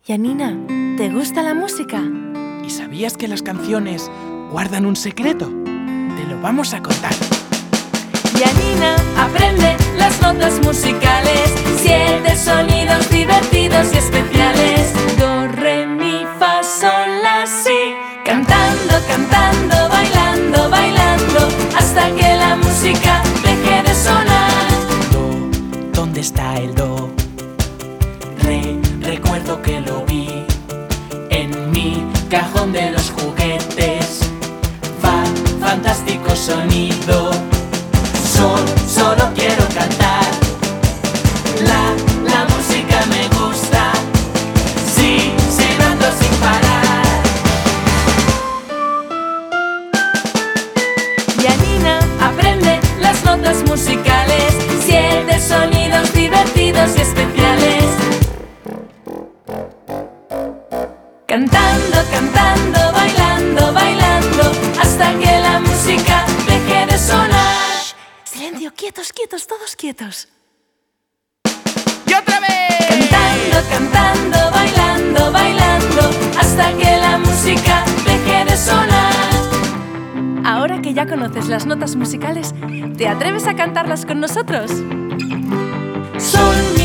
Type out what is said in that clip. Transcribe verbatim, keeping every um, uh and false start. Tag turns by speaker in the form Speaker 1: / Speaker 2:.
Speaker 1: Yanina, ¿te gusta la música?
Speaker 2: ¿Y sabías que las canciones guardan un secreto? Te lo vamos a contar.
Speaker 1: Yanina aprende las notas musicales, siete sonidos divertidos y especiales. Do, re, mi, fa, sol, la, si. Cantando, cantando, bailando, bailando, hasta que la música deje de sonar.
Speaker 2: Do, ¿dónde está el do? Re, recuerdo que lo vi en mi cajón de los juguetes. Fa, fantástico sonido. Sol, solo quiero cantar. La, la música me gusta. Sí, silbando sin parar.
Speaker 1: Yanina aprende las notas musicales, siete sonidos divertidos y especiales. Cantando, cantando, bailando, bailando, hasta que la música deje de sonar. Shh, silencio, quietos, quietos, todos quietos.
Speaker 2: ¡Y otra vez!
Speaker 1: Cantando, cantando, bailando, bailando, hasta que la música deje de sonar. Ahora que ya conoces las notas musicales, ¿te atreves a cantarlas con nosotros? Sol,